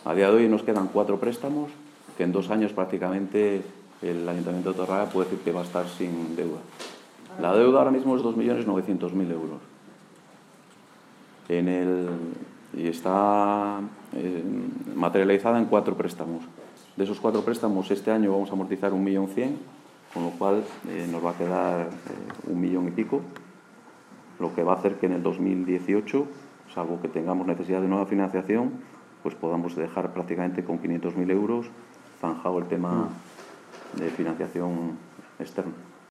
A día de hoy nos quedan 4 préstamos, que en 2 años prácticamente el Ayuntamiento de Torralba puede decir que va a estar sin deuda. La deuda ahora mismo es 2.900.000 euros. Y está materializada en 4 préstamos. De esos 4 préstamos, este año vamos a amortizar 1.100.000, con lo cual nos va a quedar 1 millón y pico, lo que va a hacer que en el 2018, salvo que tengamos necesidad de nueva financiación, pues podamos dejar prácticamente con 500.000 euros zanjado el tema de financiación externa.